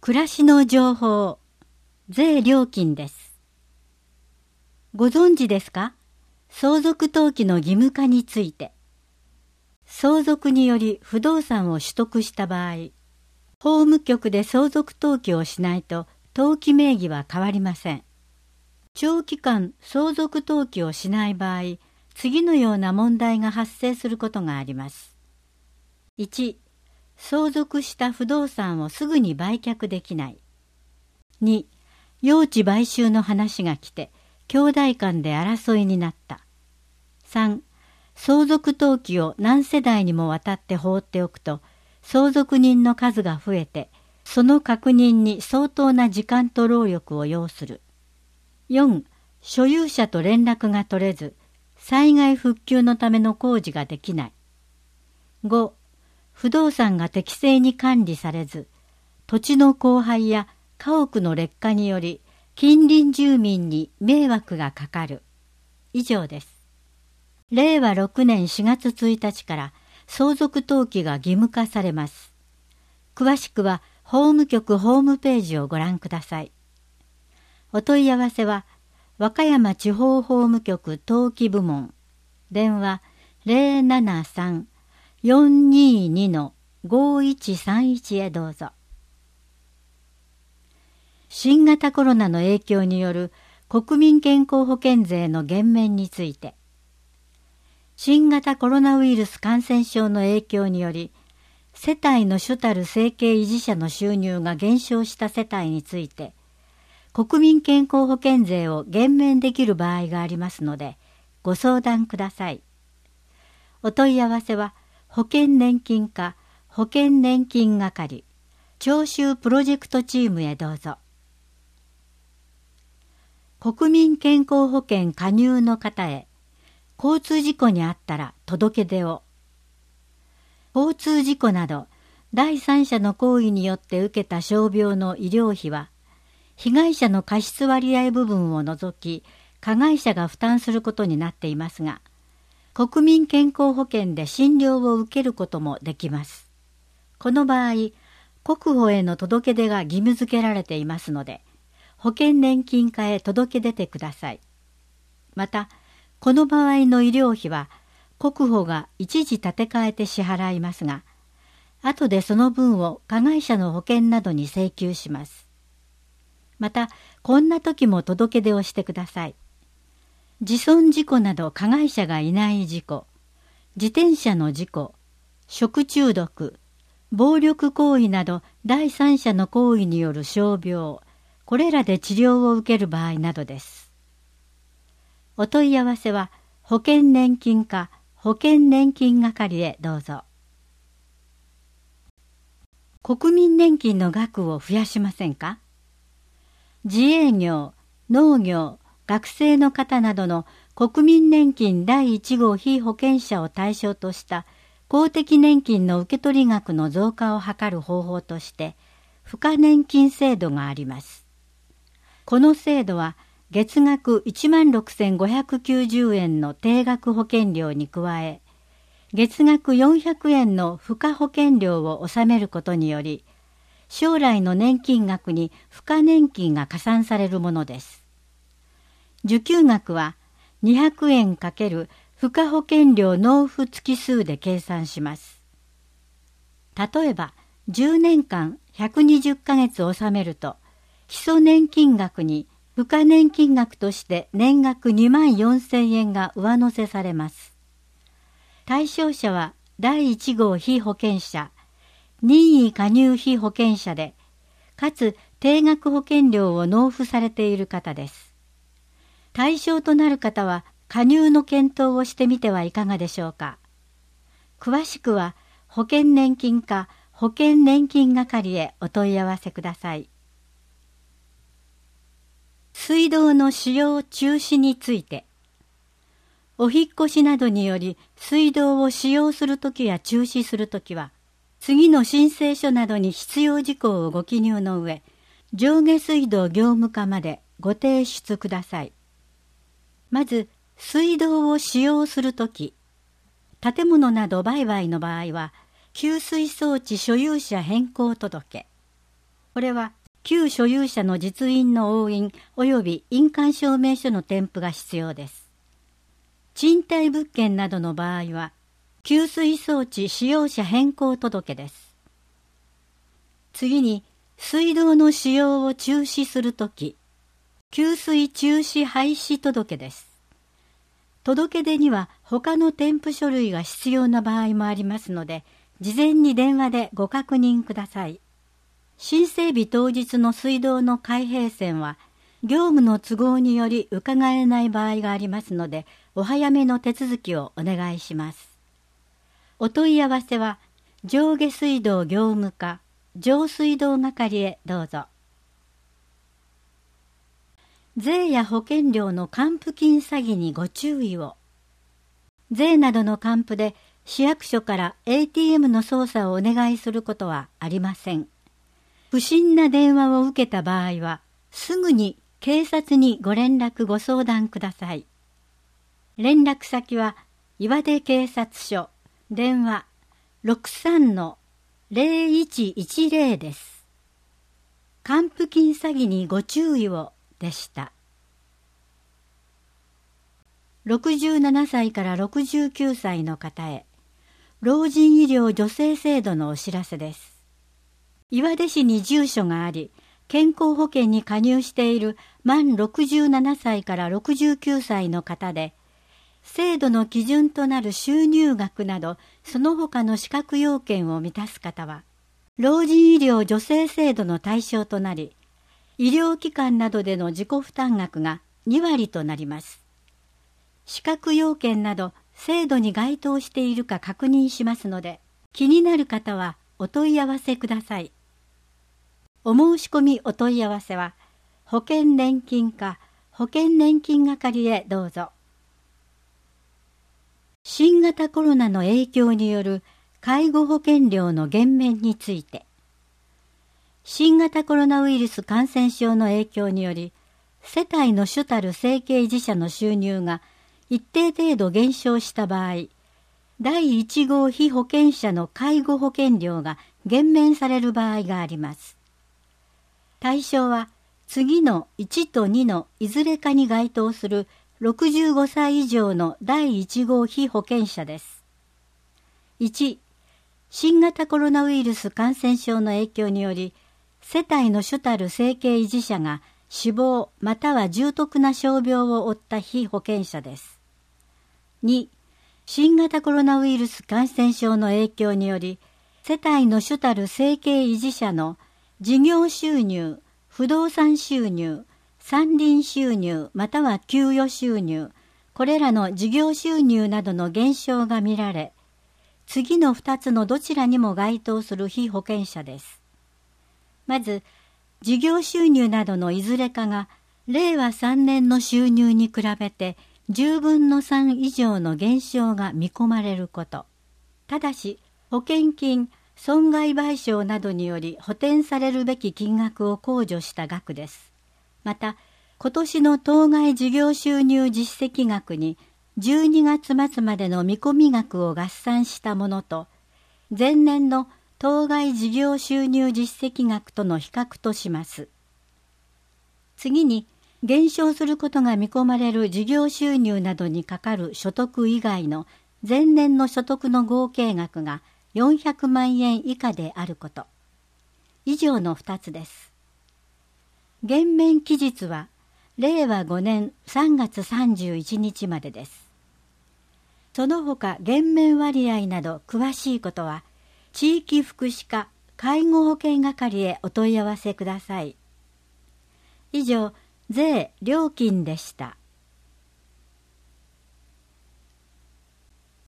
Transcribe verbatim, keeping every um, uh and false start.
暮らしの情報、税料金です。ご存知ですか？相続登記の義務化について。相続により不動産を取得した場合、法務局で相続登記をしないと登記名義は変わりません。長期間相続登記をしない場合、次のような問題が発生することがあります。いち、相続した不動産をすぐに売却できない。に、用地買収の話が来て、兄弟間で争いになった。さん、相続登記を何世代にもわたって放っておくと、相続人の数が増えて、その確認に相当な時間と労力を要する。よん、所有者と連絡が取れず、災害復旧のための工事ができない。ご、不動産が適正に管理されず、土地の荒廃や家屋の劣化により近隣住民に迷惑がかかる。以上です。れいわろくねんしがつついたちから相続登記が義務化されます。詳しくは法務局ホームページをご覧ください。お問い合わせは和歌山地方法務局登記部門、電話 ゼロななさん よんにに ごいちさんいち へどうぞ。新型コロナの影響による国民健康保険税の減免について。新型コロナウイルス感染症の影響により、世帯の主たる生計維持者の収入が減少した世帯について、国民健康保険税を減免できる場合がありますので、ご相談ください。お問い合わせは、保険年金課保険年金係徴収プロジェクトチームへどうぞ。国民健康保険加入の方へ、交通事故にあったら届け出を。交通事故など第三者の行為によって受けた傷病の医療費は、被害者の過失割合部分を除き加害者が負担することになっていますが、国民健康保険で診療を受けることもできます。この場合、国保への届け出が義務付けられていますので、保険年金課へ届け出てください。また、この場合の医療費は、国保が一時立て替えて支払いますが、後でその分を加害者の保険などに請求します。また、こんな時も届け出をしてください。自損事故など加害者がいない事故、自転車の事故、食中毒、暴力行為など第三者の行為による傷病、これらで治療を受ける場合などです。お問い合わせは保険年金課保険年金係へどうぞ。国民年金の額を増やしませんか？自営業、農業、学生の方などの国民年金だいいち号被保険者を対象とした公的年金の受取額の増加を図る方法として付加年金制度があります。この制度は月額 いちまんろくせんごひゃくきゅうじゅうえんの定額保険料に加え、月額よんひゃくえんの付加保険料を納めることにより、将来の年金額に付加年金が加算されるものです。受給額はにひゃくえん×付加保険料納付月数で計算します。例えばじゅうねんかんひゃくにじゅっかげつ納めると、基礎年金額に付加年金額として年額にまんよんせんえんが上乗せされます。対象者はだいいち号被保険者、任意加入被保険者で、かつ定額保険料を納付されている方です。対象となる方は加入の検討をしてみてはいかがでしょうか。詳しくは保険年金課保険年金係へお問い合わせください。水道の使用中止について。お引っ越しなどにより水道を使用するときや中止するときは、次の申請書などに必要事項をご記入の上、上下水道業務課までご提出ください。まず、水道を使用するとき、建物など売買の場合は、給水装置所有者変更届、 これは旧所有者の実印の押印及び印鑑証明書の添付が必要です。賃貸物件などの場合は、給水装置使用者変更届です。次に、水道の使用を中止するとき、給水中止廃止届です。届出には他の添付書類が必要な場合もありますので、事前に電話でご確認ください。申請日当日の水道の開閉栓は、業務の都合により伺えない場合がありますので、お早めの手続きをお願いします。お問い合わせは、上下水道業務課、上水道係へどうぞ。税や保険料の還付金詐欺にご注意を。税などの還付で市役所から エーティーエム の操作をお願いすることはありません。不審な電話を受けた場合は、すぐに警察にご連絡ご相談ください。連絡先は岩出警察署、電話 ろくさんのゼロいちいちゼロ です。還付金詐欺にご注意をでした。ろくじゅうななさいからろくじゅうきゅうさいの方へ、老人医療助成制度のお知らせです。岩出市に住所があり、健康保険に加入している満ろくじゅうななさいからろくじゅうきゅうさいの方で、制度の基準となる収入額など、その他の資格要件を満たす方は、老人医療助成制度の対象となり、医療機関などでの自己負担額がにわりとなります。資格要件など制度に該当しているか確認しますので、気になる方はお問い合わせください。お申し込みお問い合わせは、保険年金課保険年金係へどうぞ。新型コロナの影響による介護保険料の減免について、新型コロナウイルス感染症の影響により、世帯の主たる生計維持者の収入が一定程度減少した場合、だいいち号被保険者の介護保険料が減免される場合があります。対象は次のいちとにのいずれかに該当するろくじゅうごさい以上のだいいち号被保険者です。いち、新型コロナウイルス感染症の影響により、世帯の主たる生計維持者が死亡または重篤な傷病を負った被保険者です。に、新型コロナウイルス感染症の影響により、世帯の主たる生計維持者の事業収入、不動産収入、山林収入または給与収入、これらの事業収入などの減少が見られ、次のふたつのどちらにも該当する被保険者です。まず、事業収入などのいずれかが、れいわさんねんの収入に比べてじゅうぶんのさん以上の減少が見込まれること。ただし、保険金、損害賠償などにより補填されるべき金額を控除した額です。また、今年の当該事業収入実績額にじゅうにがつ末までの見込み額を合算したものと、前年の当該事業収入実績額との比較とします。次に、減少することが見込まれる事業収入などにかかる所得以外の前年の所得の合計額がよんひゃくまんえん以下であること。以上のふたつです。減免期日はれいわごねんさんがつさんじゅういちにちまでです。その他減免割合など詳しいことは、地域福祉課介護保険係へお問い合わせください。以上、税・料金でした。